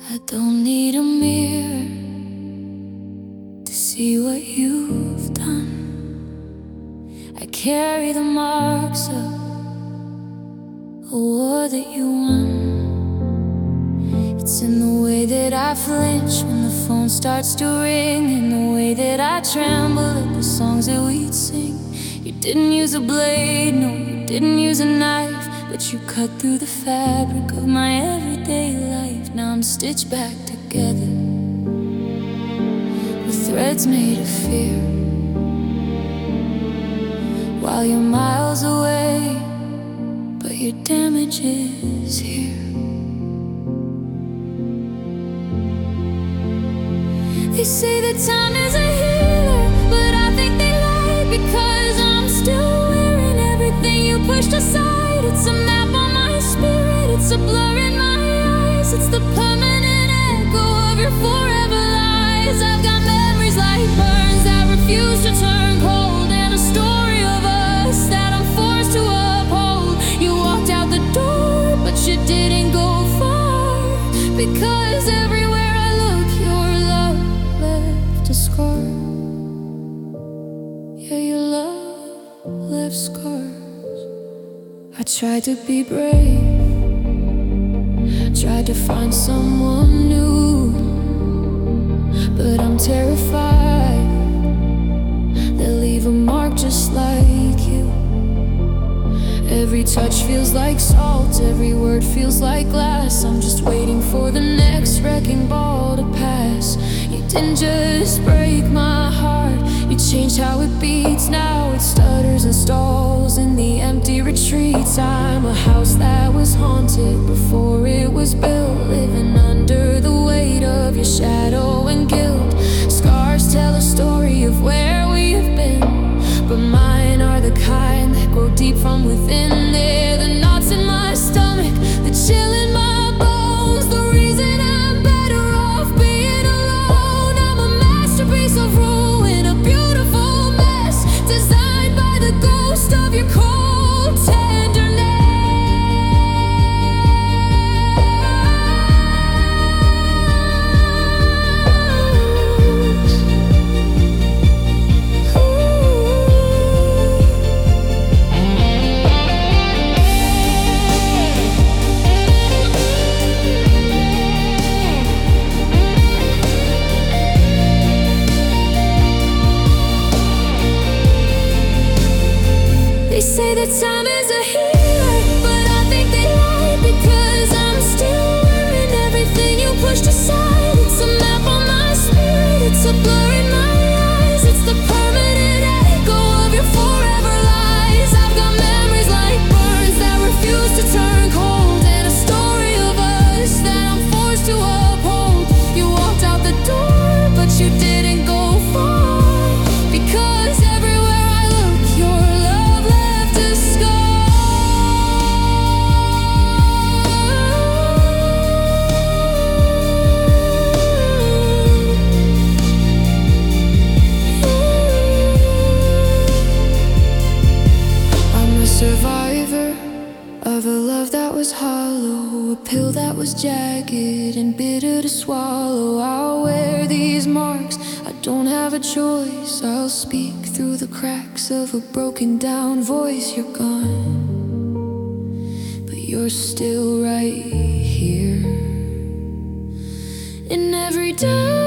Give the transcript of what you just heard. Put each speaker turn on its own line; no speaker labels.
I don't need a mirror to see what you've done. I carry the marks of a war that you won. It's in the way that I flinch when the phone starts to ring, in the way that I tremble at the songs that we'd sing. You didn't use a blade, no, you didn't use a knife, but you cut through the fabric of my everyday life. Now I'm stitched back together with threads made of fear, while you're miles away, but your damage is here. They say that time is a healer, but I think they lie, because I'm still wearing everything you pushed aside. It's a map on my spirit, it's a blur in my eyes, it's the permanent echo of your forever lies. I've got memories like burns that refuse to turn cold, and a story of us that I'm forced to uphold. You walked out the door, but you didn't go far, because everywhere I look, your love left a scar. Yeah, your love left scars. I tried to be brave, tried to find someone new, but I'm terrified they'll leave a mark just like you. Every touch feels like salt, every word feels like glass. I'm just waiting for the next wrecking ball to pass. You didn't just break my heart, you changed how it beats. Now it stutters and stalls in the empty retreats. I'm a house that was haunted before it was built, living under the weight of your shadow and guilt. Scars tell a story of where we have been, but mine are the kind that grow deep from within. They're the knots in my stomach, the chill in my bones, the reason I'm better off being alone. I'm a masterpiece of ruin, a beautiful mess, designed by the ghost of your cold tenderness. They say that time is a healer, but I think they lie, because I'm still wearing everything you pushed aside. It's a map on my spirit, it's a blur in my eyes, it's the permanent echo of your forever lies. I've got memories like burns that refuse to turn cold, and a story of us that I'm forced to uphold. You walked out the door, but you didn't go far, because everywhere I look, your love left a scar. I'm a survivor of a love that was hollow, a pill that was jagged and bitter to swallow. I'll wear these marks, I don't have a choice. I'll speak through the cracks of a broken down voice. You're gone, but you're still right here. In every day